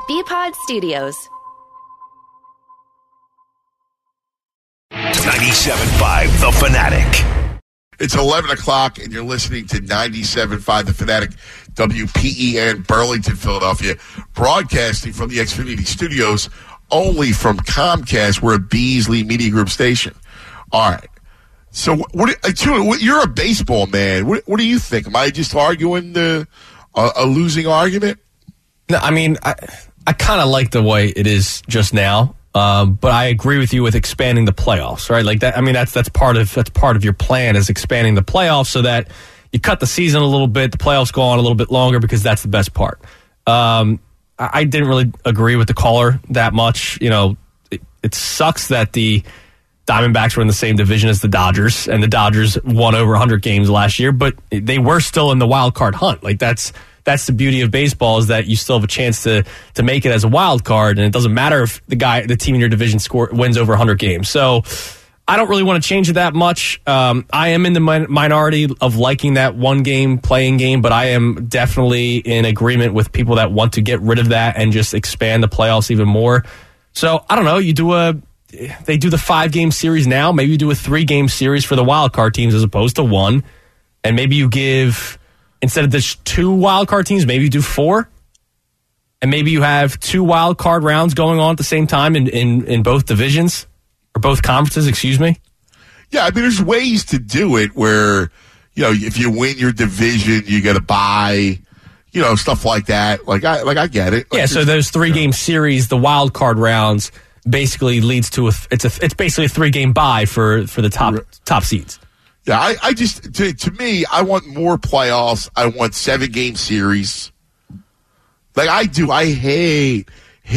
BPod Studios. 97.5 The Fanatic. It's 11 o'clock, and you're listening to 97.5 The Fanatic, WPEN, Burlington, Philadelphia, broadcasting from the Xfinity Studios, only from Comcast. We're a Beasley Media Group station. All right. So, you're a baseball man. What do you think? Am I just arguing a losing argument? No, I mean, I kind of like the way it is just now. But I agree with you with expanding the playoffs, right? Like that. I mean, that's part of your plan is expanding the playoffs so that you cut the season a little bit, the playoffs go on a little bit longer because that's the best part. I didn't really agree with the caller that much. You know, it sucks that the Diamondbacks were in the same division as the Dodgers, and the Dodgers won over 100 games last year, but they were still in the wild card hunt. Like that's the beauty of baseball is that you still have a chance to make it as a wild card, and it doesn't matter if the team in your division wins over 100 games. So I don't really want to change it that much. I am in the minority of liking that one game playing game, but I am definitely in agreement with people that want to get rid of that and just expand the playoffs even more. So I don't know. They do the 5-game series now. Maybe you do a 3-game series for the wild card teams as opposed to 1, and maybe you give. Instead of the 2 wild card teams, maybe you do 4. And maybe you have 2 wild card rounds going on at the same time in both divisions or both conferences, excuse me. Yeah, I mean, there's ways to do it where, you know, if you win your division, you get a bye, you know, stuff like that. Like I get it. Like, yeah, so those 3-game series, the wild card rounds basically leads to it's basically a 3-game bye for the top seeds. Yeah, I just, to me, I want more playoffs. I want 7-game series. Like I do. I hate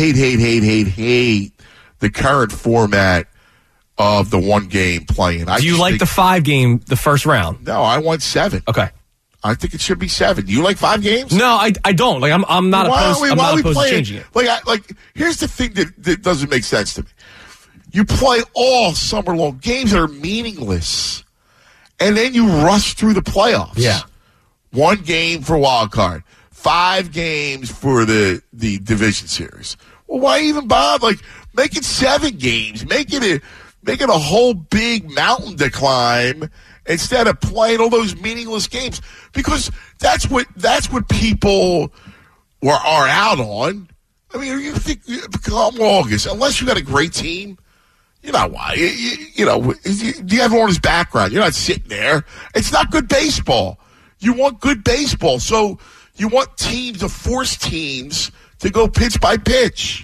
the current format of the 1-game playing. Do you like the 5-game, the first round? No, I want 7. Okay. I think it should be 7. Do you like 5 games? No, I don't. Like I'm not opposed. I'm not opposed to changing it. Like here's the thing that doesn't make sense to me. You play all summer long games that are meaningless. And then you rush through the playoffs. Yeah. 1 game for wild card. 5 games for the division series. Well, why even bother? Like, make it 7 games. Make it a whole big mountain to climb instead of playing all those meaningless games. Because that's what people are out on. I mean, you think come August, unless you got a great team. You know why? You know, do you have all his background? You're not sitting there. It's not good baseball. You want good baseball. So you want teams to force teams to go pitch by pitch.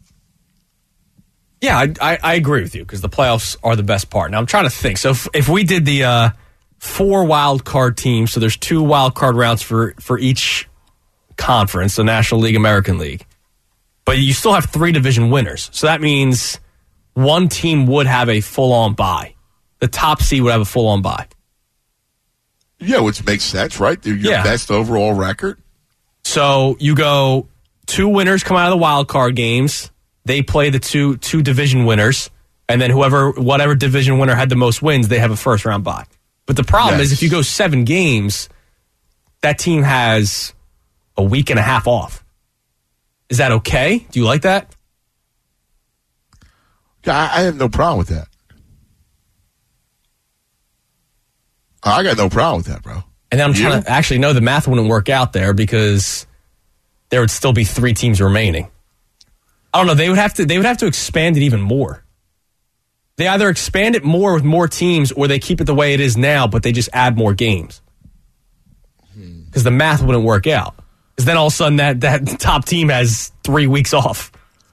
Yeah, I agree with you because the playoffs are the best part. Now, I'm trying to think. So if we did the 4 wild card teams, so there's 2 wild card rounds for each conference, the National League, American League. But you still have 3 division winners. So that means 1 team would have a full-on bye. The top seed would have a full-on bye. Yeah, which makes sense, right? They're your best overall record. So you go 2 winners come out of the wild card games. They play the two division winners, and then whatever division winner had the most wins, they have a first-round bye. But the problem is if you go 7 games, that team has a week and a half off. Is that okay? Do you like that? I have no problem with that. I got no problem with that, bro. And then I'm trying to actually know the math wouldn't work out there because there would still be 3 teams remaining. I don't know. They would have to expand it even more. They either expand it more with more teams or they keep it the way it is now, but they just add more games. Because the math wouldn't work out. Because then all of a sudden that top team has 3 weeks off.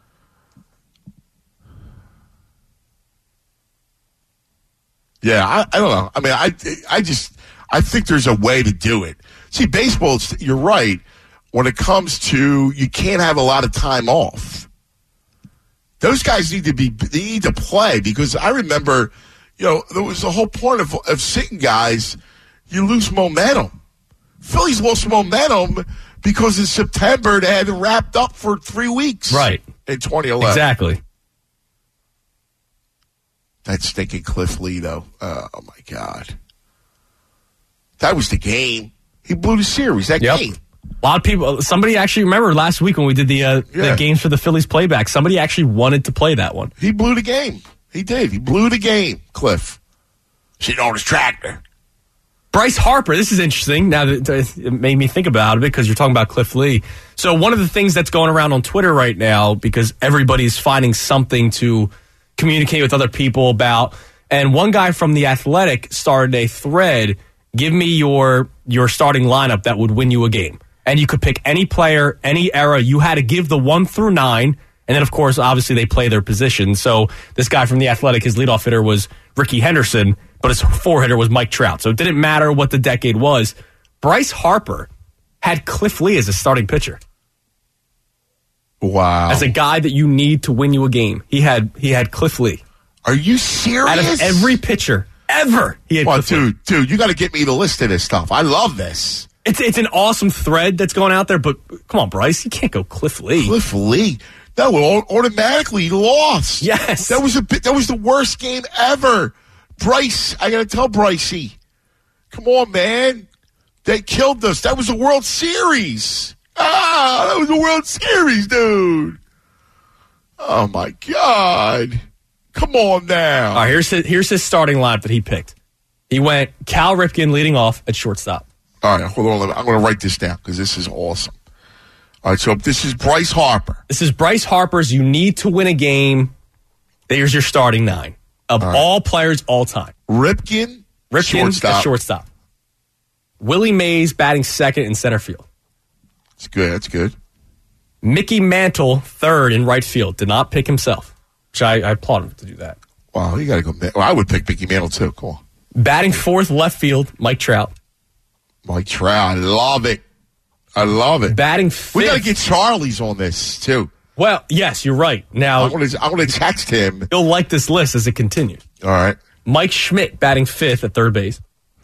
Yeah, I don't know. I mean, I think there's a way to do it. See, baseball, you're right. When it comes to, you can't have a lot of time off. Those guys need to play because I remember, you know, there was the whole point of sitting guys. You lose momentum. Phillies lost momentum because in September they had it wrapped up for 3 weeks. Right. In 2011. Exactly. That stinking Cliff Lee, though. Oh, my God. That was the game. He blew the series, that game. A lot of people, somebody actually, remember last week when we did the games for the Phillies playback, somebody actually wanted to play that one. He blew the game. He did. He blew the game, Cliff. Sitting on his tractor. Bryce Harper, this is interesting. Now that it made me think about it because you're talking about Cliff Lee. So one of the things that's going around on Twitter right now, because everybody's finding something to communicate with other people about, and one guy from The Athletic started a thread, give me your starting lineup that would win you a game. And you could pick any player, any era. You had to give the 1 through 9. And then, of course, obviously they play their position. So this guy from The Athletic, his leadoff hitter was Ricky Henderson, but his 4-hitter was Mike Trout. So it didn't matter what the decade was. Bryce Harper had Cliff Lee as a starting pitcher. Wow. As a guy that you need to win you a game. He had Cliff Lee. Are you serious? Out of every pitcher ever, he had Cliff Lee. Dude, you got to get me the list of this stuff. I love this. It's an awesome thread that's going out there, but come on, Bryce, you can't go Cliff Lee. Cliff Lee. That would automatically lost. Yes. That was the worst game ever. Bryce, I got to tell Brycey. Come on, man. They killed us. That was the World Series. That was the World Series, dude. Oh, my God. Come on now. All right, here's his starting lineup that he picked. He went Cal Ripken leading off at shortstop. All right, hold on. I'm going to write this down because this is awesome. All right, so this is Bryce Harper. This is Bryce Harper's you need to win a game. There's your starting 9 of all players all time. Ripken at shortstop. Willie Mays batting second in center field. That's good. Mickey Mantle third in right field. Did not pick himself, which I applaud him to do that. Wow, you got to go. Well, I would pick Mickey Mantle too. Come on. Batting fourth left field, Mike Trout. Mike Trout, I love it. Batting fifth. We got to get Charlie's on this too. Well, yes, you're right. Now I'm going to text him. He'll like this list as it continues. All right. Mike Schmidt batting fifth at third base.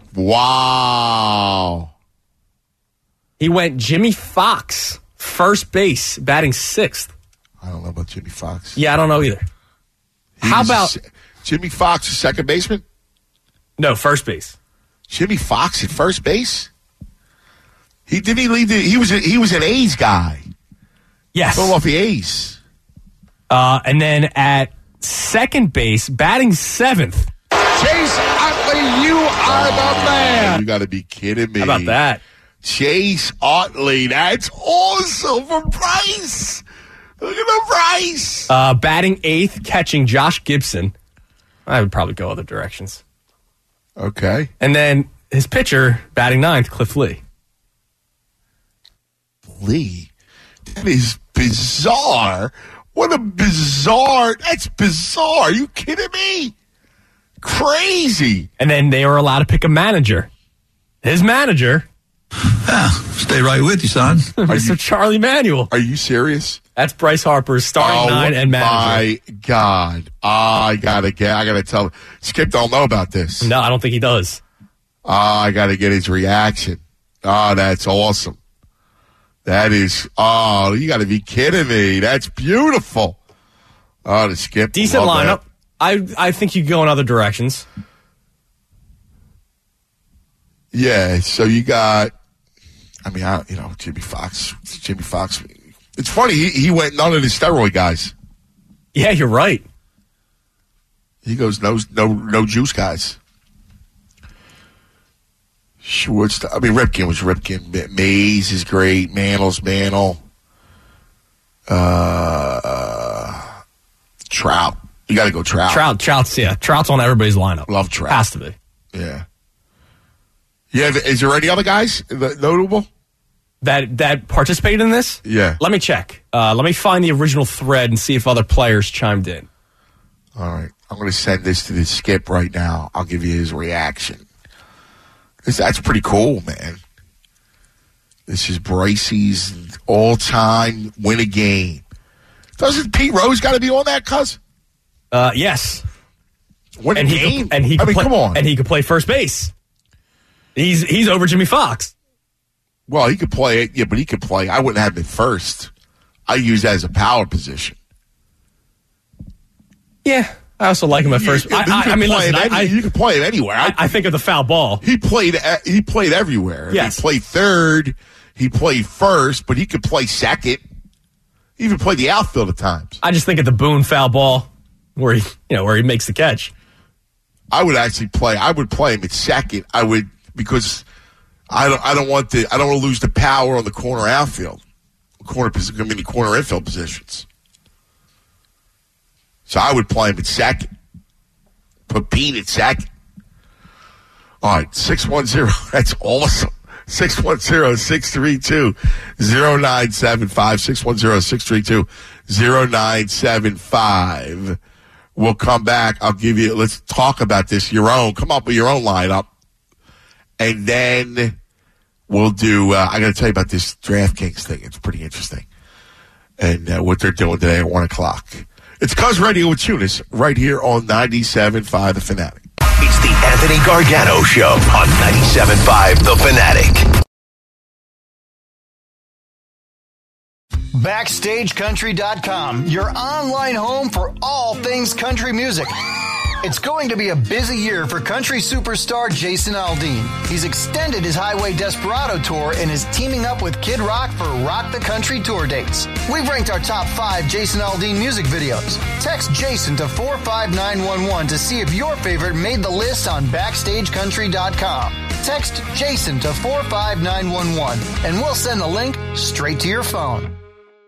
Wow. He went Jimmy Fox, first base, batting sixth. I don't know about Jimmy Fox. Yeah, I don't know either. How about Jimmy Fox, second baseman? No, first base. Jimmy Fox at first base? He was an A's guy. Yes. Philadelphia A's. And then at second base, batting seventh. Chase Utley, you are the man. You got to be kidding me. How about that? Chase Utley, that's awesome for Bryce. Look at the Bryce. Batting eighth, catching Josh Gibson. I would probably go other directions. Okay. And then his pitcher, batting ninth, Cliff Lee. Lee? That is bizarre. That's bizarre. Are you kidding me? Crazy. And then they were allowed to pick a manager. His manager. Stay right with you, son. Mr. Charlie Manuel. Are you serious? That's Bryce Harper's starting 9 and manager. My God. I gotta tell Skip don't know about this. No, I don't think he does. I gotta get his reaction. That's awesome. That is, you gotta be kidding me. That's beautiful. The Skip. Decent lineup. I think you could go in other directions. Yeah, so you got, Jimmy Fox. It's funny, he went none of the steroid guys. Yeah, you're right. He goes no juice guys. Ripken was Ripken. Mays is great. Mantle's Mantle. Trout. You got to go Trout. Trout's on everybody's lineup. Love Trout. Has to be. Yeah. Is there any other guys notable? That participated in this? Yeah. Let me check. Let me find the original thread and see if other players chimed in. All right. I'm going to send this to the Skip right now. I'll give you his reaction. That's pretty cool, man. This is Brycey's all-time win a game. Doesn't Pete Rose got to be on that, cuz? Yes. Win a game? Come on. And he could play first base. He's over Jimmy Fox. Well, he could play it. Yeah, but he could play. I wouldn't have him at first. I use that as a power position. Yeah. I also like him at first. You can play him anywhere. I think of the foul ball. He played everywhere. Yes. He played third. he played first, but he could play second. He even played the outfield at times. I just think of the Boone foul ball where he makes the catch. I would play him at second. Because I don't want to lose the power on the corner outfield, corner infield positions. So I would play him at second. Put Bean at second. All right, 610. That's awesome. 610-632-0975. 610-632-0975. We'll come back. Let's talk about this. Come up with your own lineup. And then we'll do, I got to tell you about this DraftKings thing. It's pretty interesting. And what they're doing today at 1 o'clock. It's Cuz Radio with Tunis right here on 97.5 The Fanatic. It's the Anthony Gargano Show on 97.5 The Fanatic. BackstageCountry.com, your online home for all things country music. It's going to be a busy year for country superstar Jason Aldean. He's extended his Highway Desperado tour and is teaming up with Kid Rock for Rock the Country tour dates. We've ranked our top 5 Jason Aldean music videos. Text Jason to 45911 to see if your favorite made the list on BackstageCountry.com. Text Jason to 45911 and we'll send the link straight to your phone.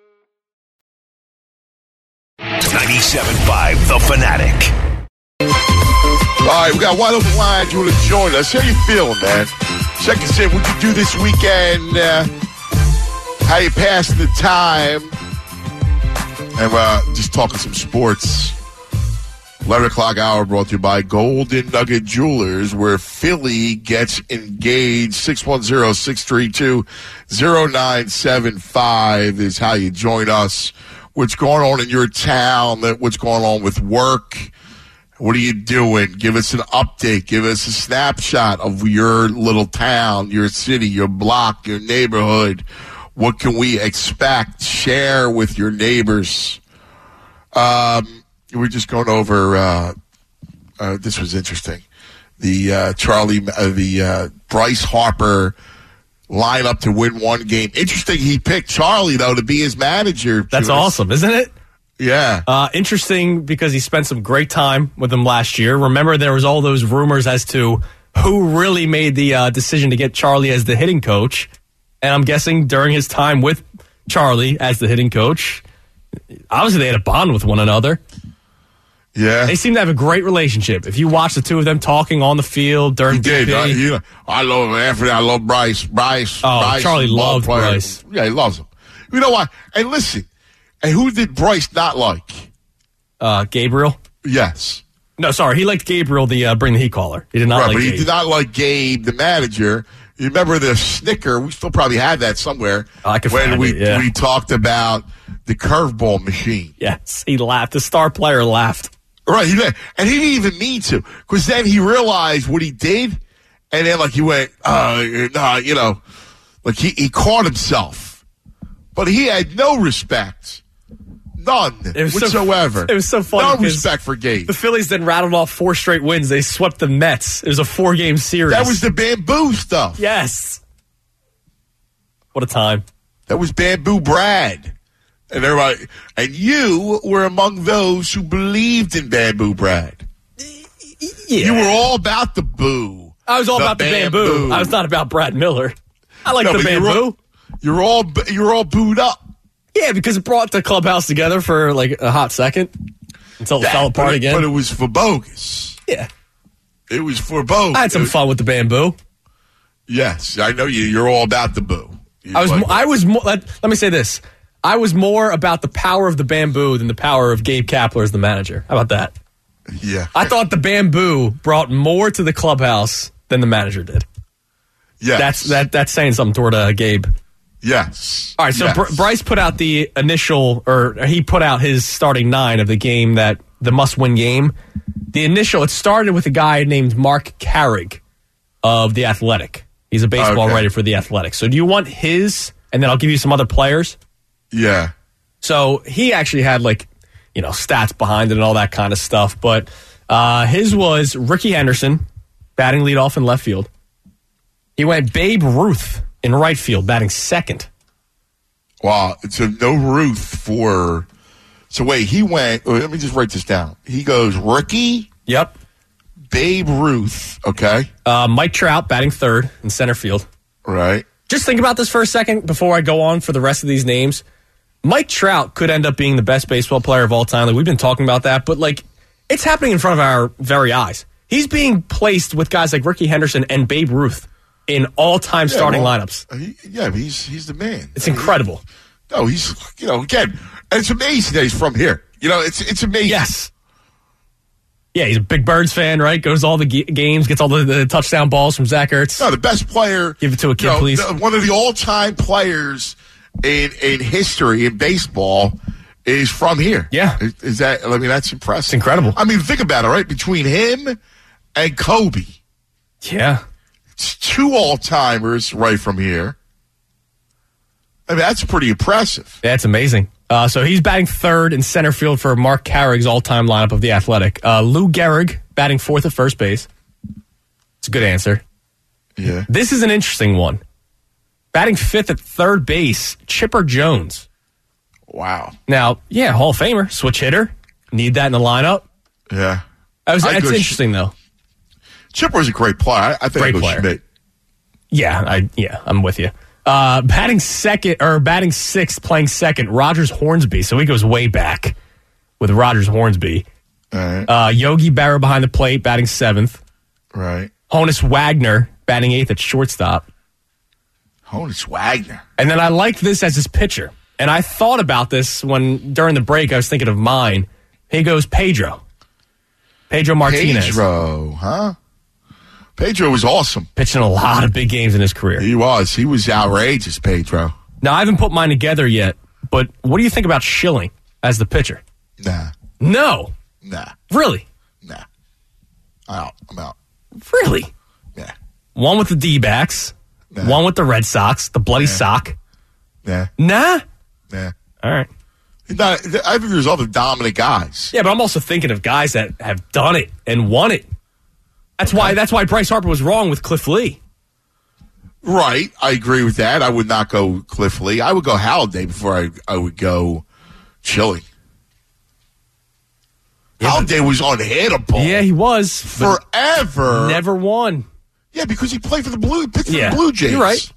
97.5 The Fanatic. All right, we got wide open lines. You want to join us? How you feeling, man? Check us in. What you do this weekend? How you pass the time? And just talking some sports. 11 o'clock hour brought to you by Golden Nugget Jewelers, where Philly gets engaged. 610-632-0975 is how you join us. What's going on in your town? What's going on with work? What are you doing? Give us an update. Give us a snapshot of your little town, your city, your block, your neighborhood. What can we expect? Share with your neighbors. We're just going over, this was interesting. The Bryce Harper lineup to win one game. Interesting. He picked Charlie, though, to be his manager. That's awesome, isn't it? Yeah. Interesting because he spent some great time with them last year. Remember, there was all those rumors as to who really made the decision to get Charlie as the hitting coach. And I'm guessing during his time with Charlie as the hitting coach, obviously they had a bond with one another. Yeah. They seem to have a great relationship. If you watch the two of them talking on the field during BP. I love Anthony. I love Bryce. Bryce. Charlie loved Bryce. Yeah, he loves him. You know why? And listen, and who did Bryce not like? Gabriel? Yes. No, sorry. He liked Gabriel, the Bring the Heat caller. He did not like Gabe. Gabe. He did not like Gabe, the manager. You remember the snicker? We still probably have that somewhere. I could when find it, yeah. we talked about the curveball machine. Yes, he laughed. The star player laughed. Right, and he didn't even mean to, because then he realized what he did, and then he went, he caught himself, but he had no respect, none whatsoever. It was so funny. No respect for Gabe. The Phillies then rattled off 4 straight wins. They swept the Mets. It was a 4-game series. That was the bamboo stuff. Yes. What a time. That was Bamboo Brad. And everybody, and you were among those who believed in Bamboo Brad. Yeah. You were all about the boo. I was all about the bamboo. I was not about Brad Miller. I like the bamboo. You're all booed up. Yeah, because it brought the clubhouse together for a hot second until it fell apart again. But it was for bogus. Yeah. It was for bogus. I had some fun with the bamboo. Yes, I know you. You're all about the boo. I was more. Let me say this. I was more about the power of the bamboo than the power of Gabe Kapler as the manager. How about that? Yeah. I thought the bamboo brought more to the clubhouse than the manager did. Yes. That's saying something toward Gabe. Yes. All right, so yes. Bryce put out he put out his starting 9 of the game, the must-win game. It started with a guy named Mark Carrig of The Athletic. He's a baseball writer for The Athletic. So do you want his, and then I'll give you some other players? Yeah. So he actually had stats behind it and all that kind of stuff. But his was Ricky Henderson batting leadoff in left field. He went Babe Ruth in right field, batting second. Wow. So no Ruth for. So wait, he went. Let me just write this down. He goes rookie. Yep. Babe Ruth. Okay. Mike Trout batting third in center field. Right. Just think about this for a second before I go on for the rest of these names. Mike Trout could end up being the best baseball player of all time. Like, we've been talking about that, but like, it's happening in front of our very eyes. He's being placed with guys like Ricky Henderson and Babe Ruth in all-time starting lineups. He's the man. It's incredible. He's, again, and it's amazing that he's from here. It's amazing. Yes. Yeah, he's a big Birds fan, right? Goes to all the games, gets all the touchdown balls from Zach Ertz. No, the best player. Give it to a kid, please. One of the all-time players in history in baseball is from here. Yeah. Is that? I mean, that's impressive. It's incredible. I mean, think about it, right? Between him and Kobe. Yeah. It's two all-timers right from here. I mean, that's pretty impressive. That's amazing. So he's batting third in center field for Mark Carrick's all-time lineup of The Athletic. Lou Gehrig batting fourth at first base. It's a good answer. Yeah. This is an interesting one. Batting fifth at third base, Chipper Jones. Wow. Now, yeah, Hall of Famer, switch hitter. Need that in the lineup. Yeah. That's interesting, though. Chipper was a great player. I think great I go player. Schmidt. Yeah, I'm with you. Batting sixth, playing second, Rogers Hornsby. So he goes way back with Rogers Hornsby. All right. Yogi Berra behind the plate, batting seventh. Right. Honus Wagner batting eighth at shortstop. Honus Wagner. And then I like this as his pitcher. And I thought about this during the break, I was thinking of mine. He goes Pedro Martinez. Pedro, huh? Pedro was awesome. Pitching a lot of big games in his career. He was outrageous, Pedro. Now, I haven't put mine together yet, but what do you think about Schilling as the pitcher? Nah. No. Nah. Really? Nah. I'm out. Really? Yeah. One with the D-backs. Nah. One with the Red Sox. The bloody sock. Nah. Nah? Nah. All right. I think there's other dominant guys. Yeah, but I'm also thinking of guys that have done it and won it. That's why Bryce Harper was wrong with Cliff Lee. Right. I agree with that. I would not go Cliff Lee. I would go Halladay before I would go Schilling. Yeah, Halladay was unhittable. Yeah, he was. Forever. Never won. Yeah, because he played for the Blue Jays. You're right.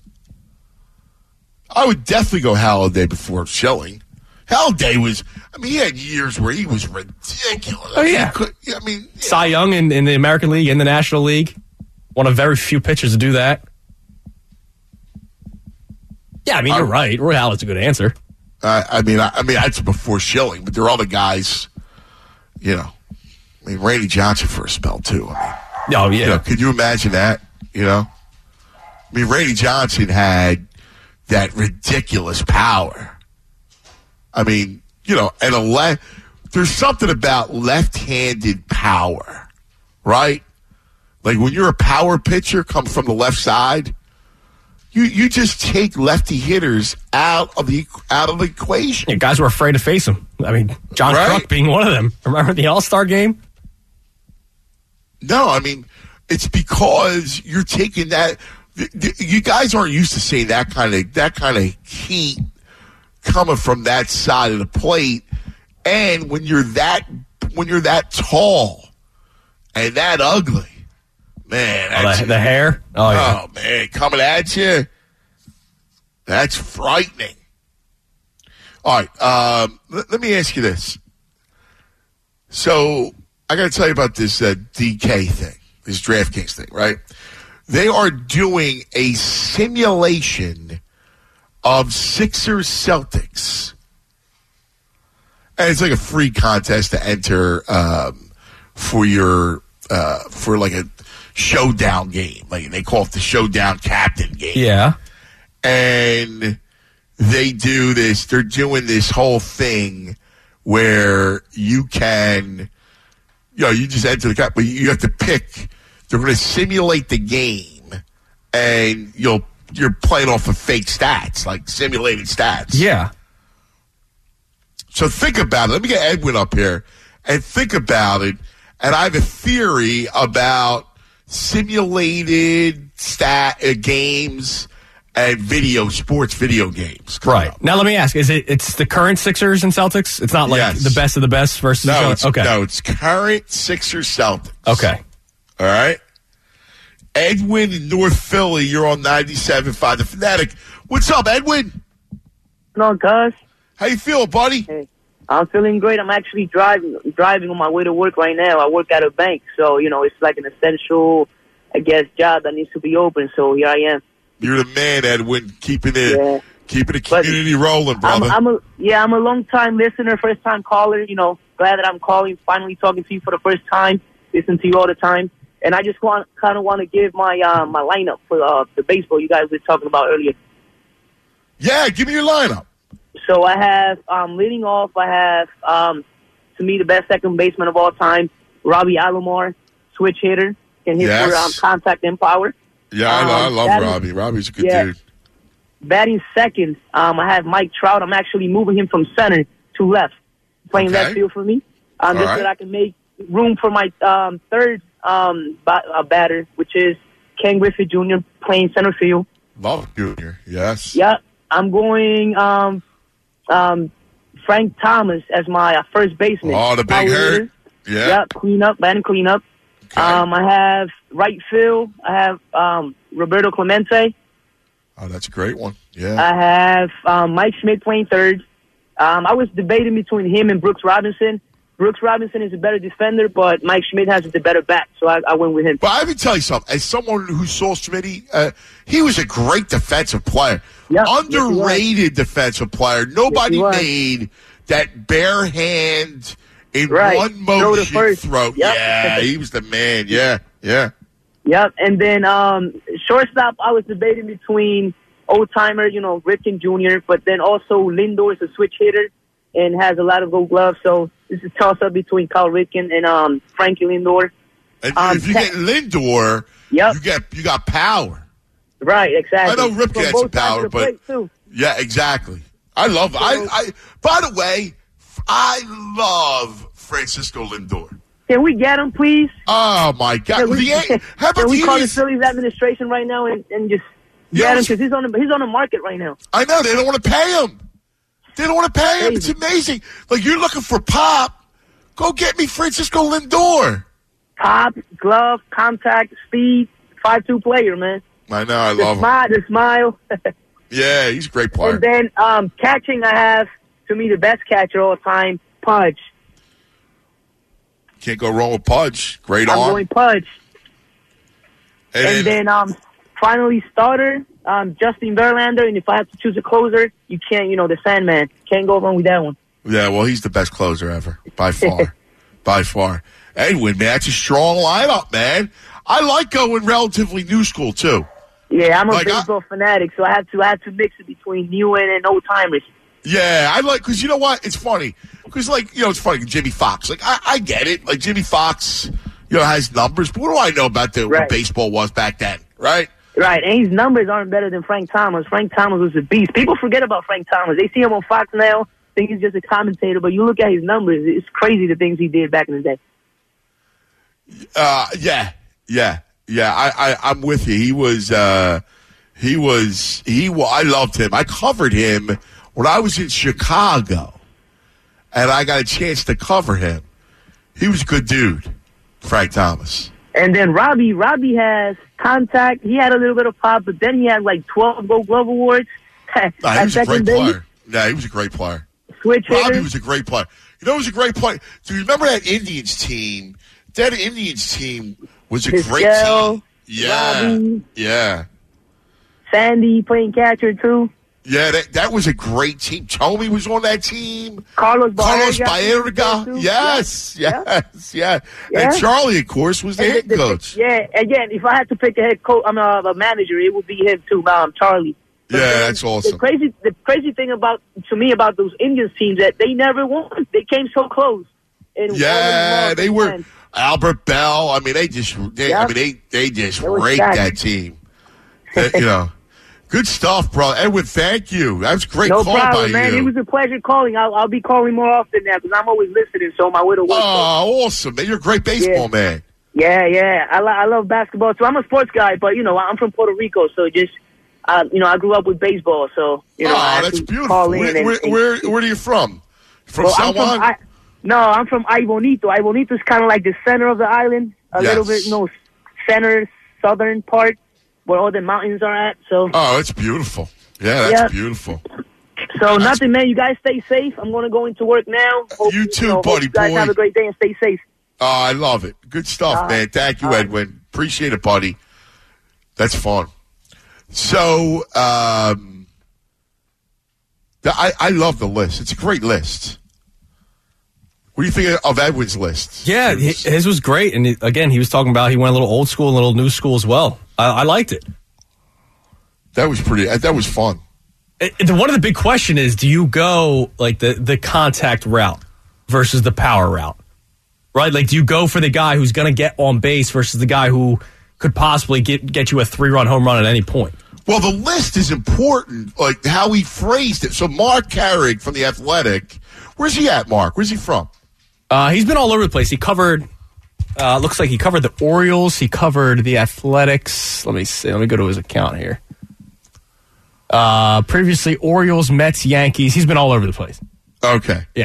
I would definitely go Halladay before Schilling. Halladay was, he had years where he was ridiculous. Oh, yeah. Cy Young in the American League, in the National League. One of very few pitchers to do that. Yeah, you're right. Roy Hallett's a good answer. That's before Schilling, but there are other guys, Randy Johnson for a spell, too. Oh, yeah. Could you imagine that? Randy Johnson had that ridiculous power. And there's something about left-handed power, right? Like when you're a power pitcher, come from the left side, you just take lefty hitters out of the equation. Yeah, guys were afraid to face him. John Kruk being one of them. Remember the All-Star game? No, it's because you're taking that. You guys aren't used to seeing that kind of heat coming from that side of the plate, and when you're that tall and that ugly, man, the hair, oh man, coming at you, that's frightening. All right, let me ask you this. So I got to tell you about this DK thing, this DraftKings thing, right? They are doing a simulation of Sixers Celtics. And it's like a free contest to enter for like a showdown game. Like they call it the showdown captain game. Yeah. And they do this, they're doing this whole thing where you can, you just enter the cap, but you have to pick, they're going to simulate the game and you're playing off of fake stats, like simulated stats. Yeah. So think about it. Let me get Edwin up here and think about it. And I have a theory about simulated games and sports video games. Right. Up. Now let me ask, it's the current Sixers and Celtics? It's not like the best of the best versus each other? Okay. No, it's current Sixers Celtics. Okay. All right. Edwin in North Philly, you're on 97.5 The Fanatic. What's up, Edwin? No, cuz. How you feeling, buddy? Hey, I'm feeling great. I'm actually driving on my way to work right now. I work at a bank, so, it's like an essential, job that needs to be open, so here I am. You're the man, Edwin, keeping the community rolling, brother. I'm a long-time listener, first-time caller, glad that I'm calling, finally talking to you for the first time, listen to you all the time. And I just want to give my my lineup for the baseball you guys were talking about earlier. Yeah, give me your lineup. So I have, leading off, I have, to me, the best second baseman of all time, Robbie Alomar, switch hitter, can hit for contact and power. Yeah, I love Robbie. Robbie's a good dude. Batting second, I have Mike Trout. I'm actually moving him from center to left, playing left field for me. Just so that I can make room for my third batter, which is Ken Griffey Jr. playing center field. Love Jr., yes. Yeah, I'm going Frank Thomas as my first baseman. Oh, the big hurt. Yeah. Batting cleanup. Okay. I have right field. I have Roberto Clemente. Oh, that's a great one. Yeah. I have Mike Schmidt playing third. I was debating between him and Brooks Robinson. Brooks Robinson is a better defender, but Mike Schmidt has the better bat, so I went with him. But I will tell you something. As someone who saw Schmidt, he was a great defensive player. Yep. Underrated defensive player. Nobody made that bare hand in one motion throw. Yep. Yeah, he was the man. Yeah. Yep, and then shortstop, I was debating between old-timer, Ripken Jr., but then also Lindor is a switch hitter and has a lot of gold gloves, so it's a toss-up between Kyle Ripken and Frankie Lindor. And if you get Lindor, you got power. Right, exactly. I know Ripken has some power, but yeah, exactly. I love. I by the way, I love Francisco Lindor. Can we get him, please? Oh my God! Can we call the Phillies administration right now and just get him, because he's on the market right now. I know they don't want to pay him. They don't want to pay him. It's amazing. Like, you're looking for pop. Go get me Francisco Lindor. Pop, glove, contact, speed, 5'2" player, man. I know. I love him. The smile. Yeah, he's a great player. And then catching, I have, to me, the best catcher all the time, Pudge. Can't go wrong with Pudge. Great arm. I'm going Pudge. And then finally, starter, Justin Verlander. And if I have to choose a closer, you can't, the Sandman. Can't go wrong with that one. Yeah, well, he's the best closer ever, by far. By far. Edwin, man, that's a strong lineup, man. I like going relatively new school, too. Yeah, I'm a baseball fanatic, so I have to mix it between new and old timers. Yeah, I like, because you know what? It's funny. Because, it's funny, Jimmy Fox. Like, I get it. Like, Jimmy Fox, has numbers. But what do I know about what baseball was back then, right? Right, and his numbers aren't better than Frank Thomas. Frank Thomas was a beast. People forget about Frank Thomas. They see him on Fox now, think he's just a commentator. But you look at his numbers, it's crazy the things he did back in the day. Yeah. I'm with you. I loved him. I covered him when I was in Chicago, and I got a chance to cover him. He was a good dude, Frank Thomas. And then Robbie has contact. He had a little bit of pop, but then he had like 12 Gold Glove awards. He was a great player. Yeah, he was a great player. Switch hitter. Robbie was a great player. He was a great player. Do you remember that Indians team? That Indians team was a great team. Yeah. Robbie, yeah. Sandy playing catcher, too. Yeah, that was a great team. Tommy was on that team. Carlos Baerga. Yes. And Charlie, of course, was the head coach. Yeah, again, if I had to pick a head coach, a manager, it would be him too, Charlie. But that's awesome. The crazy thing about those Indians teams that they never won. They came so close. And they were Albert Bell. I mean, they just raked that team. Good stuff, bro. Edwin, thank you. That was a great call by you. Man. It was a pleasure calling. I'll be calling more often now because I'm always listening, so my way to work. Oh, awesome, man. You're a great baseball man. Yeah. I love basketball, too. I'm a sports guy, but, I'm from Puerto Rico, so just I grew up with baseball, so I that's to beautiful. call in. Where are you from? From San Juan? I'm from Ay Bonito. Ay Bonito is kind of like the center of the island, a little bit, center, southern part where all the mountains are at. So. Oh, it's beautiful. Yeah, that's beautiful. So nothing, man. You guys stay safe. I'm going to go into work now. Hope, you too, buddy hope you guys boy. have a great day and stay safe. Oh, I love it. Good stuff, man. Thank you, Edwin. Appreciate it, buddy. That's fun. So, I love the list. It's a great list. What do you think of Edwin's list? Yeah, his was great. And again, he was talking about he went a little old school and a little new school as well. I liked it. That was fun. One of the big question is, do you go like the contact route versus the power route? Right? Like, do you go for the guy who's going to get on base versus the guy who could possibly get you a 3-run home run at any point? Well, the list is important, like how he phrased it. So Mark Carrick from The Athletic, where's he at, Mark? Where's he from? He's been all over the place. He covered, looks like he covered the Orioles. He covered the Athletics. Let me see. Let me go to his account here. Previously, Orioles, Mets, Yankees. He's been all over the place. Okay. Yeah.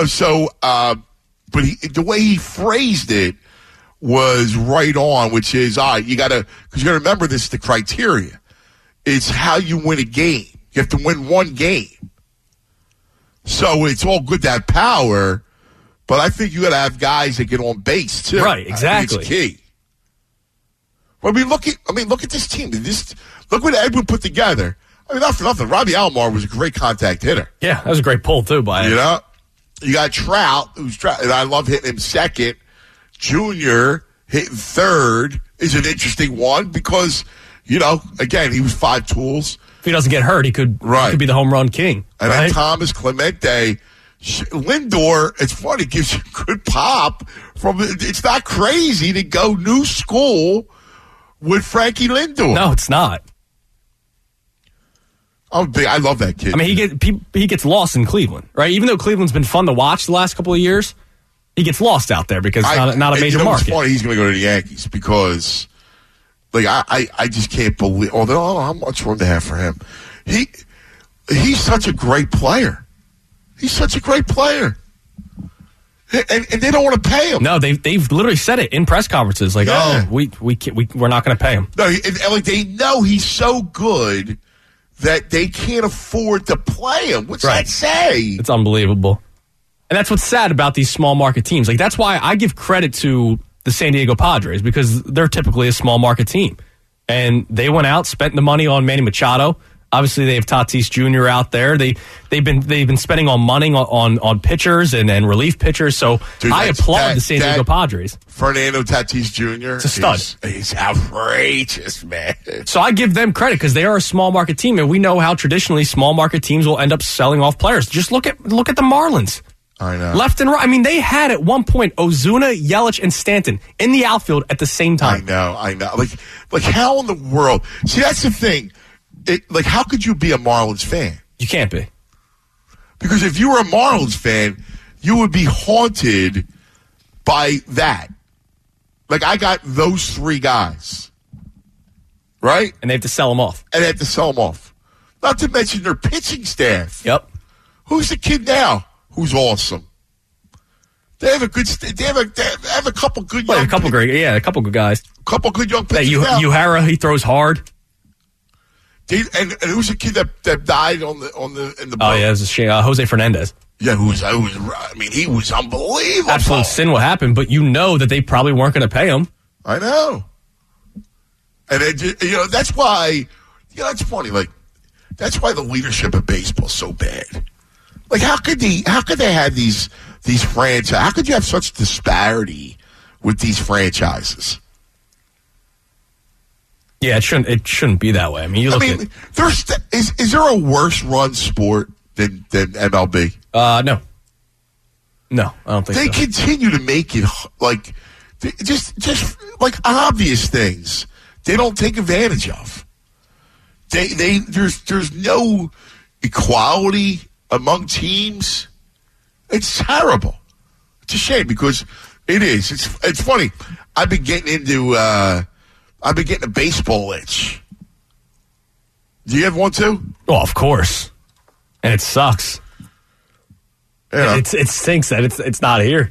But the way he phrased it was right on, which is, because you got to remember this, the criteria. It's how you win a game. You have to win one game. So it's all good to have power, but I think you got to have guys that get on base too. Right, exactly. It's key. Well, look at this team. Look what Edwin put together. I mean, not for nothing. Robbie Alomar was a great contact hitter. Yeah, that was a great pull too by him. You got Trout, and I love hitting him second. Junior hitting third is an interesting one because, again, he was 5 tools. If he doesn't get hurt, he could be the home run king. And then Thomas Clemente. Lindor, it's funny, gives you good pop. It's not crazy to go new school with Frankie Lindor. No, it's not. I love that kid. I mean, he gets lost in Cleveland, right? Even though Cleveland's been fun to watch the last couple of years, he gets lost out there because it's not a major market. It's funny he's going to go to the Yankees because, I just can't believe. Although how much room they have for him, he's such a great player. He's such a great player, and they don't want to pay him. No, they've literally said it in press conferences, like, we're not going to pay him. No, they know he's so good that they can't afford to play him. What's that say? It's unbelievable. And that's what's sad about these small market teams. Like, that's why I give credit to the San Diego Padres, because they're typically a small market team. And they went out, spent the money on Manny Machado. Obviously, they have Tatis Jr. out there. They've been spending money on pitchers and relief pitchers. So I applaud the San Diego Padres. Fernando Tatis Jr. It's a stud. He's outrageous, man. So I give them credit because they are a small market team, and we know how traditionally small market teams will end up selling off players. Just look at the Marlins. I know. Left and right. I mean, they had at one point Ozuna, Yelich, and Stanton in the outfield at the same time. I know. Like how in the world? See, that's the thing. How could you be a Marlins fan? You can't be. Because if you were a Marlins fan, you would be haunted by that. Like, I got those 3 guys, right? And they have to sell them off. Not to mention their pitching staff. Yep. Who's the kid now who's awesome? They have a good. They have a couple good. Well, a couple good guys. A couple good young pitchers. Uhara, he throws hard. And who's the kid that died in the boat? Oh yeah, it was a shame. Jose Fernandez. Yeah, he was unbelievable. Absolute sin what happened, but you know that they probably weren't going to pay him. I know. And that's why, it's funny. Like, that's why the leadership of baseball is so bad. Like, how could they have these franchises? How could you have such disparity with these franchises? Yeah, it shouldn't be that way. I mean, is there a worse run sport than MLB? No, I don't think they so. continue to make it like just like obvious things they don't take advantage of. There's no equality among teams. It's terrible. It's a shame because it is. It's funny. I've been getting a baseball itch. Do you have one too? Oh, of course. And it sucks. Yeah. It stinks that it's not here.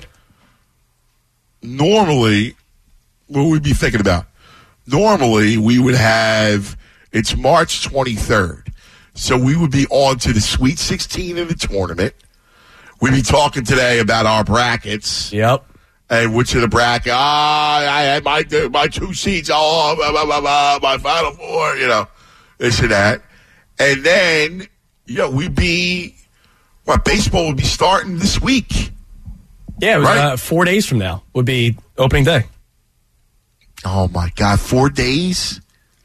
Normally, what would we be thinking about? Normally, we would have, it's March 23rd. So we would be on to the Sweet 16 of the tournament. We'd be talking today about our brackets. Yep. And which of the bracket, I had my 2 seats, blah, blah, blah, blah, my Final Four, this and that. And then, we'd be, baseball would be starting this week. Yeah, it was 4 days from now would be opening day. Oh, my God, 4 days?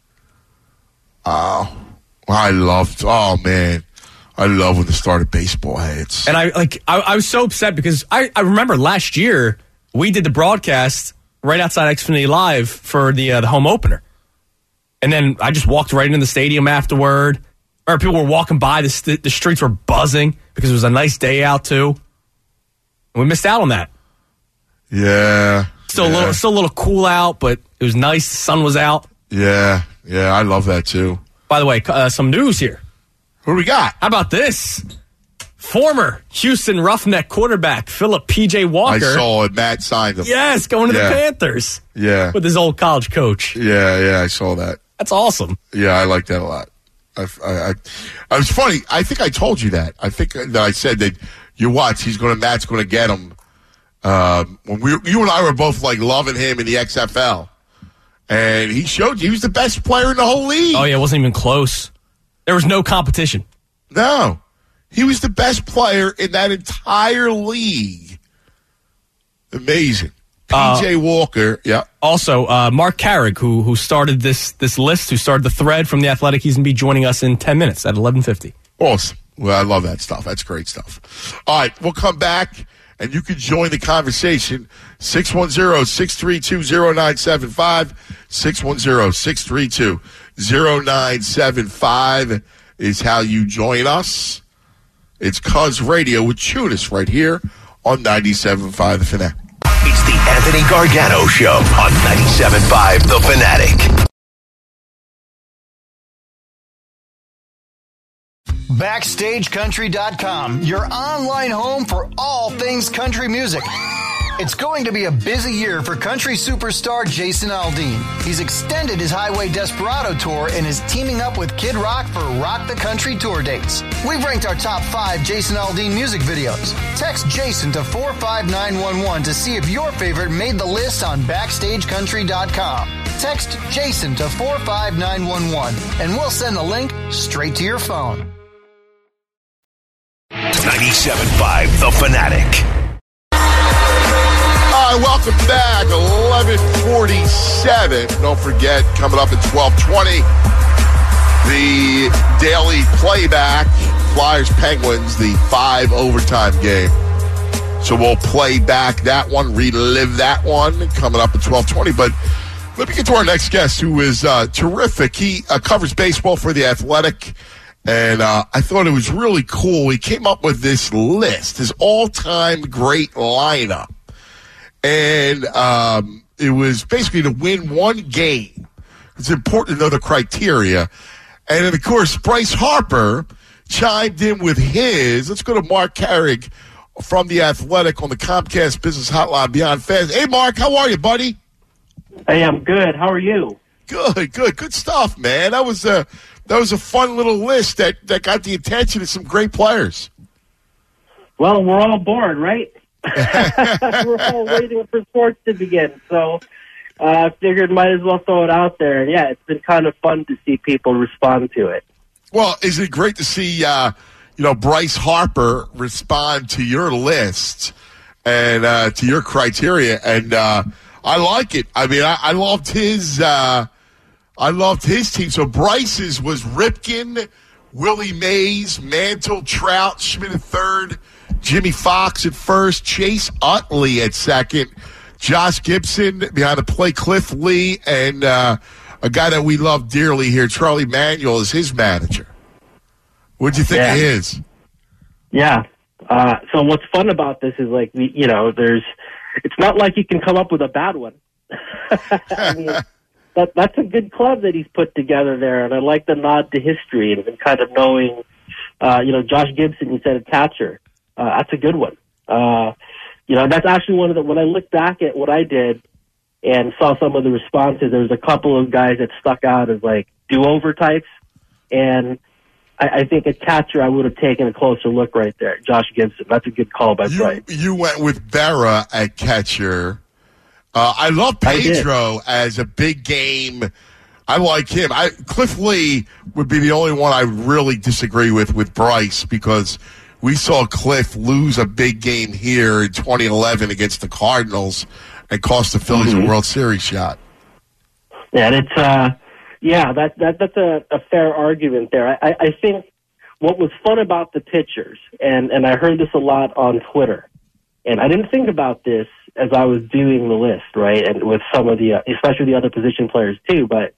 Oh, I love when the start of baseball hits. And I was so upset because I remember last year we did the broadcast right outside Xfinity Live for the home opener. And then I just walked right into the stadium afterward. Or people were walking by, the streets were buzzing because it was a nice day out too. And we missed out on that. Yeah. Still a little cool out, but it was nice. The sun was out. Yeah, I love that too. By the way, some news here. Who do we got? How about this? Former Houston Roughneck quarterback Philip P.J. Walker. I saw it. Matt signed him. Yes, going to the Panthers. Yeah. With his old college coach. Yeah, I saw that. That's awesome. Yeah, I like that a lot. I was funny. I think I told you that. I think that I said that you watch. Matt's going to get him. When you and I were both like loving him in the XFL, and he showed you he was the best player in the whole league. Oh yeah, it wasn't even close. There was no competition. No, he was the best player in that entire league. Amazing. P.J. Walker, yeah. Also, Mark Carrick, who started this list, who started the thread from The Athletic, he's going to be joining us in 10 minutes at 11:50. Awesome. Well, I love that stuff. That's great stuff. All right, we'll come back, and you can join the conversation. 610-632-0975. 610-632-0975 is how you join us. It's Cuz Radio with Chunas right here on 97.5 The Fanatic. It's the Anthony Gargano Show on 97.5 The Fanatic. BackstageCountry.com, your online home for all things country music. It's going to be a busy year for country superstar Jason Aldean. He's extended his Highway Desperado tour and is teaming up with Kid Rock for Rock the Country tour dates. We've ranked our top 5 Jason Aldean music videos. Text Jason to 45911 to see if your favorite made the list on BackstageCountry.com. Text Jason to 45911 and we'll send the link straight to your phone. 97.5 The Fanatic. All right, welcome back. 11:47. Don't forget, coming up at 12:20, the daily playback, Flyers-Penguins, the 5 overtime game. So we'll play back that one, relive that one, coming up at 12:20. But let me get to our next guest, who is terrific. He covers baseball for The Athletic. And I thought it was really cool. He came up with this list, his all-time great lineup. And it was basically to win one game. It's important to know the criteria. And then, of course, Bryce Harper chimed in with his. Let's go to Mark Carrick from The Athletic on the Comcast Business Hotline Beyond Fans. Hey, Mark, how are you, buddy? Hey, I'm good. How are you? Good stuff, man. That was a fun little list that got the attention of some great players. Well, we're all bored, right? We're all waiting for sports to begin, so I figured might as well throw it out there. And yeah, it's been kind of fun to see people respond to it. Well, is it great to see Bryce Harper respond to your list and to your criteria? And I like it. I mean, I loved his. I loved his team. So Bryce's was Ripken, Willie Mays, Mantle, Trout, Schmidt at third, Jimmy Fox at first, Chase Utley at second, Josh Gibson behind the plate, Cliff Lee, and a guy that we love dearly here, Charlie Manuel, is his manager. What'd you think of his? Yeah. So what's fun about this is it's not like you can come up with a bad one. I mean, that's a good club that he's put together there, and I like the nod to history and kind of knowing, Josh Gibson, you said a catcher. That's a good one. That's actually one of the, when I look back at what I did and saw some of the responses, there was a couple of guys that stuck out as like do-over types, and I think at catcher I would have taken a closer look right there. Josh Gibson. That's a good call by Bryce. You went with Berra at catcher. I love Pedro as a big game. I like him. Cliff Lee would be the only one I really disagree with Bryce, because we saw Cliff lose a big game here in 2011 against the Cardinals and cost the Phillies a World Series shot. Yeah, and it's that's a fair argument there. I think what was fun about the pitchers, and I heard this a lot on Twitter, and I didn't think about this as I was doing the list, right, and with some of the, especially the other position players too, but,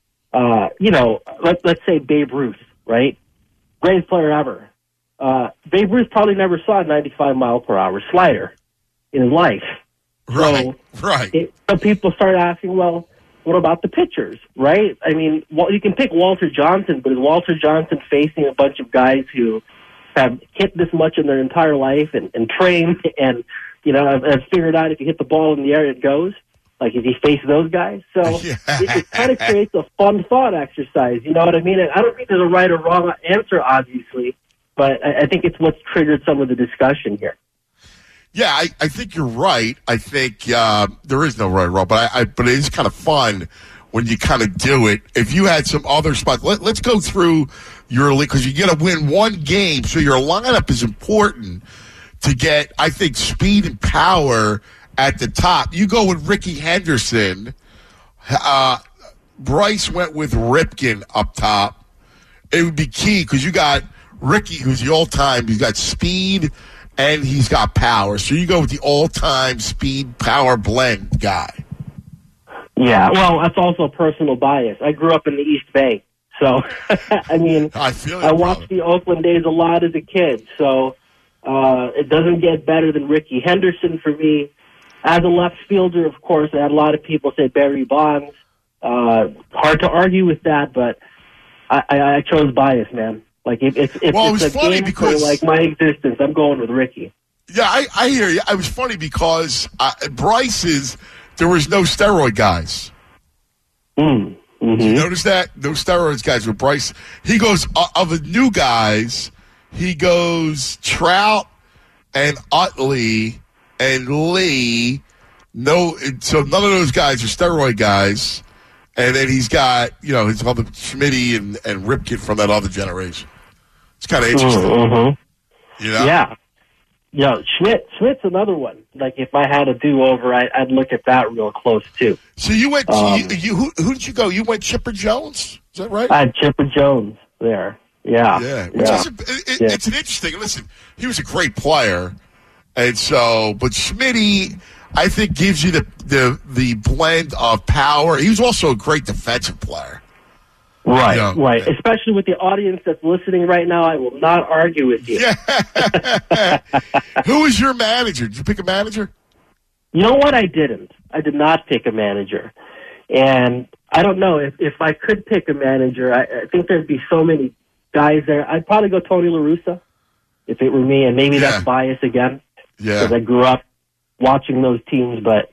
let's say Babe Ruth, right? Greatest player ever. Babe Ruth probably never saw a 95-mile-per-hour slider in his life. Right, right. So people start asking, well, what about the pitchers, right? I mean, you can pick Walter Johnson, but is Walter Johnson facing a bunch of guys who have hit this much in their entire life and trained and, have figured out if you hit the ball in the air, it goes? Like, if you face those guys? So it kind of creates a fun thought exercise, you know what I mean? And I don't think there's a right or wrong answer, obviously, but I think it's what's triggered some of the discussion here. Yeah, I think you're right. I think there is no right or wrong, but it is kind of fun when you kind of do it. If you had some other spots, let's go through your league, because you got to win one game, so your lineup is important to get, I think, speed and power at the top. You go with Ricky Henderson. Bryce went with Ripken up top. It would be key because you got Ricky, who's the all-time. He's got speed and he's got power. So you go with the all-time speed-power blend guy. Yeah, well, that's also a personal bias. I grew up in the East Bay. So, I mean, I watched the Oakland days a lot as a kid. So it doesn't get better than Ricky Henderson for me. As a left fielder, of course, I had a lot of people say Barry Bonds. Hard to argue with that, but I chose bias, man. Like, if it's a game because, for, like, my existence, I'm going with Ricky. Yeah, I hear you. It was funny because Bryce's, there was no steroid guys. Mm. Mm-hmm. Did you notice that? No steroids guys with Bryce. He goes, of the new guys, he goes Trout and Utley and Lee. No, so none of those guys are steroid guys. And then he's got, his other Schmitty and Ripken from that other generation. It's kind of interesting. Mm-hmm. Yeah. Yeah, Schmidt's another one. Like, if I had a do-over, I'd look at that real close, too. So you went, who did you go? You went Chipper Jones? Is that right? I had Chipper Jones there. Yeah. Yeah. It's an interesting, listen, he was a great player. And so, but Schmitty, I think, gives you the blend of power. He was also a great defensive player. Right, right. Especially with the audience that's listening right now, I will not argue with you. Yeah. Who was your manager? Did you pick a manager? You know what? I didn't. I did not pick a manager. And I don't know. If I could pick a manager, I think there'd be so many guys there. I'd probably go Tony La Russa if it were me, and maybe that's bias again. Yeah. Because I grew up watching those teams. But,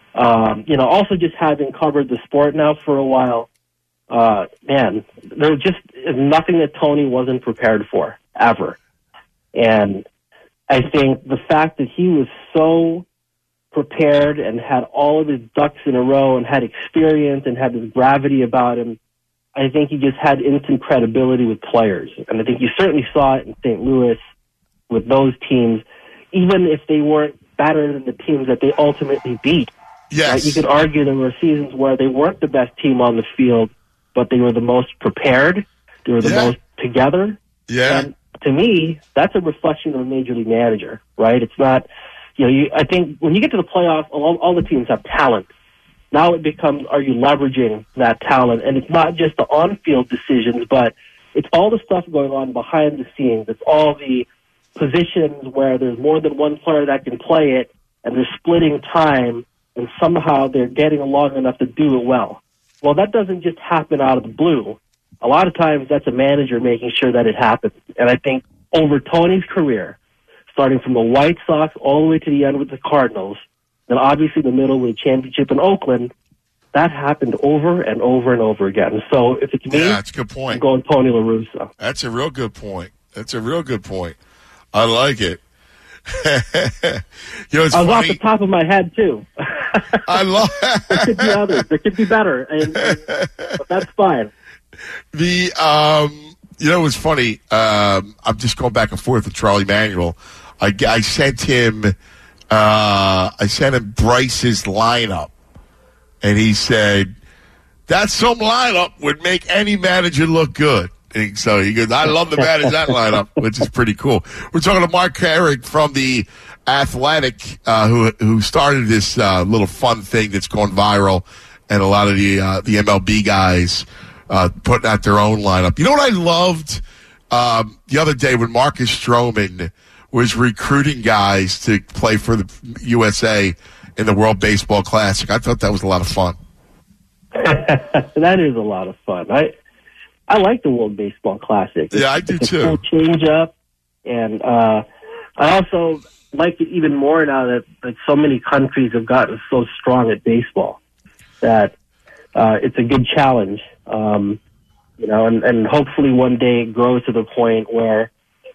also just having covered the sport now for a while, man, there was just nothing that Tony wasn't prepared for, ever. And I think the fact that he was so prepared and had all of his ducks in a row and had experience and had this gravity about him, I think he just had instant credibility with players. And I think you certainly saw it in St. Louis with those teams, even if they weren't better than the teams that they ultimately beat. Yes. Right? You could argue there were seasons where they weren't the best team on the field, but they were the most prepared. They were the most together. Yeah. And to me, that's a reflection of a major league manager, right? It's not, I think when you get to the playoffs, all the teams have talent. Now it becomes, are you leveraging that talent? And it's not just the on-field decisions, but it's all the stuff going on behind the scenes. It's all the positions where there's more than one player that can play it, and they're splitting time, and somehow they're getting along enough to do it well. Well, that doesn't just happen out of the blue. A lot of times that's a manager making sure that it happens. And I think over Tony's career, starting from the White Sox all the way to the end with the Cardinals, then obviously the middle with the championship in Oakland, that happened over and over and over again. So if it's me, that's a good point. I'm going Tony La Russa. That's a real good point. I like it. It's I was funny. off the top of my head, too. I love There could be others. There could be better. But that's fine. It was funny. I'm just going back and forth with Charlie Manuel. I sent him Bryce's lineup, and he said, "That some lineup would make any manager look good." And so he goes, "I love to manage that lineup," which is pretty cool. We're talking to Mark Carrick from the Athletic, who started this little fun thing that's going viral, and a lot of the MLB guys putting out their own lineup. You know what I loved the other day when Marcus Stroman was recruiting guys to play for the USA in the World Baseball Classic? I thought that was a lot of fun. That is a lot of fun. I like the World Baseball Classic. Yeah, I do it's too. A cool change up, and I also like it even more now that so many countries have gotten so strong at baseball that it's a good challenge. And hopefully one day it grows to the point where,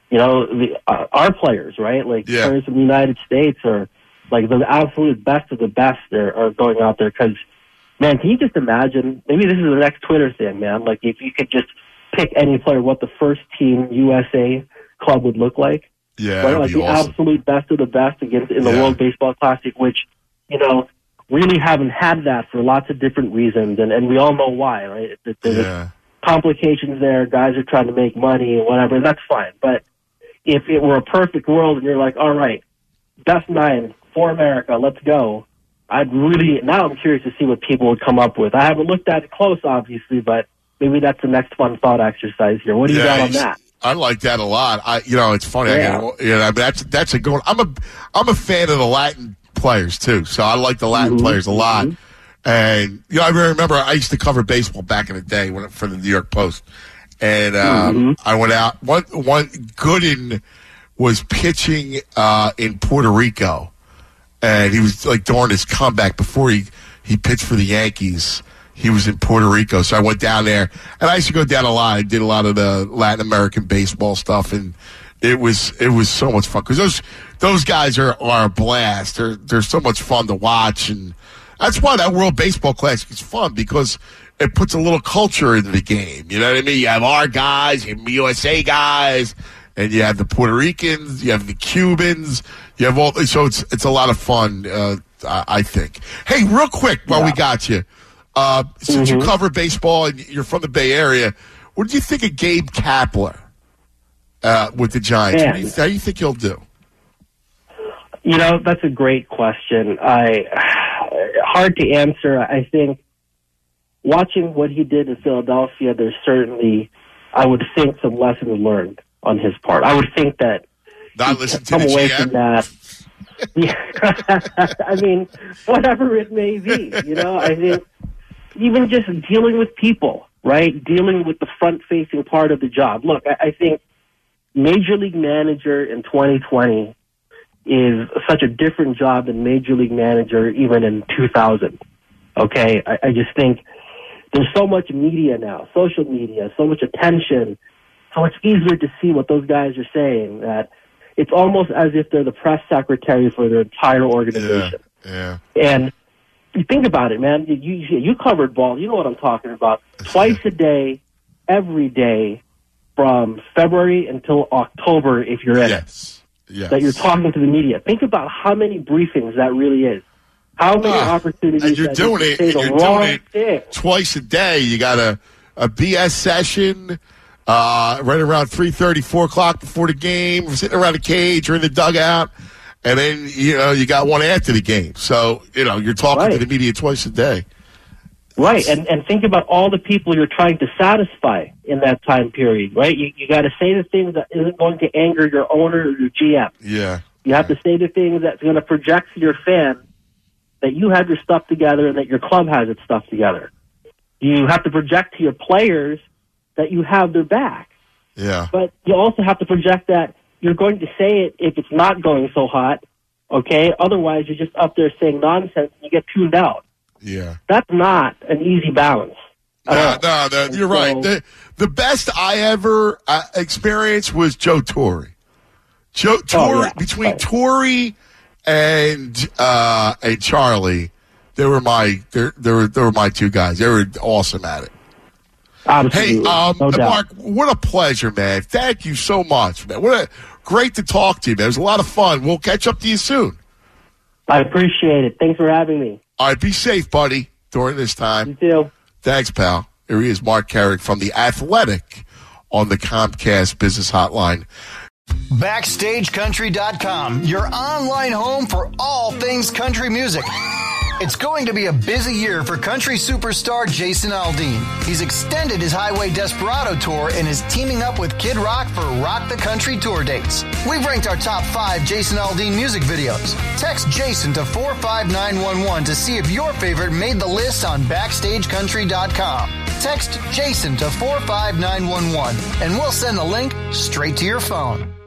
our players, right? Like players from the United States are like the absolute best of the best are going out there. Because, man, can you just imagine? Maybe this is the next Twitter thing, man. Like if you could just pick any player, what the first team USA club would look like. Yeah, right? Like the awesome. Absolute best of the best against in the World Baseball Classic, which really haven't had that for lots of different reasons, and we all know why, right? There's complications there. Guys are trying to make money and whatever, and that's fine. But if it were a perfect world and you're like, all right, best 9 for America, let's go, now I'm curious to see what people would come up with. I haven't looked at it close, obviously, but maybe that's the next fun thought exercise here. What do you got on that? I like that a lot. It's funny. That's a good one. I'm a fan of the Latin players too, so I like the Latin players a lot. And I remember I used to cover baseball back in the day for the New York Post, and I went out. One Gooden was pitching in Puerto Rico, and he was like during his comeback before he pitched for the Yankees. He was in Puerto Rico, so I went down there, and I used to go down a lot. I did a lot of the Latin American baseball stuff, and it was so much fun because those guys are a blast. They're so much fun to watch, and that's why that World Baseball Classic is fun because it puts a little culture into the game. You know what I mean? You have our guys, you have USA guys, and you have the Puerto Ricans, you have the Cubans, you have all. So it's a lot of fun, I think. Hey, real quick while we got you. Since you cover baseball and you're from the Bay Area, what did you think of Gabe Kapler with the Giants? How do you think he'll do? That's a great question. Hard to answer. I think watching what he did in Philadelphia, there's certainly, I would think, some lessons learned on his part. I would think that not listen to come the away GM? from that. I mean, whatever it may be, I think even just dealing with people, right? Dealing with the front-facing part of the job. Look, I think Major League Manager in 2020 is such a different job than Major League Manager even in 2000, okay? I just think there's so much media now, social media, so much attention, so it's easier to see what those guys are saying that it's almost as if they're the press secretary for their entire organization. Yeah. And you think about it, man. You covered ball. You know what I'm talking about. Twice a day, every day, from February until October, if you're in it. Yes. That you're talking to the media. Think about how many briefings that really is. How many opportunities and you're doing to say the wrong thing. Twice a day. You got a BS session right around 3:30, 4 o'clock before the game. We're sitting around the cage or in the dugout. And then, you got one after the game. So, you're talking to the media twice a day. Right, and think about all the people you're trying to satisfy in that time period, right? You got to say the things that isn't going to anger your owner or your GM. Yeah. You have to say the things that's going to project to your fan that you have your stuff together and that your club has its stuff together. You have to project to your players that you have their back. Yeah. But you also have to project that you're going to say it if it's not going so hot, okay? Otherwise, you're just up there saying nonsense and you get tuned out. Yeah. That's not an easy balance. No, you're right. The best I ever experienced was Joe Torre. Between Torre and Charlie, they were my two guys. They were awesome at it. Absolutely. Hey, no Mark, what a pleasure, man. Thank you so much, man. Great to talk to you, man. It was a lot of fun. We'll catch up to you soon. I appreciate it. Thanks for having me. All right, be safe, buddy, during this time. You too. Thanks, pal. Here he is, Mark Carrick from The Athletic on the Comcast Business Hotline. BackstageCountry.com, your online home for all things country music. It's going to be a busy year for country superstar Jason Aldean. He's extended his Highway Desperado tour and is teaming up with Kid Rock for Rock the Country tour dates. We've ranked our top 5 Jason Aldean music videos. Text Jason to 45911 to see if your favorite made the list on BackstageCountry.com. Text Jason to 45911 and we'll send the link straight to your phone.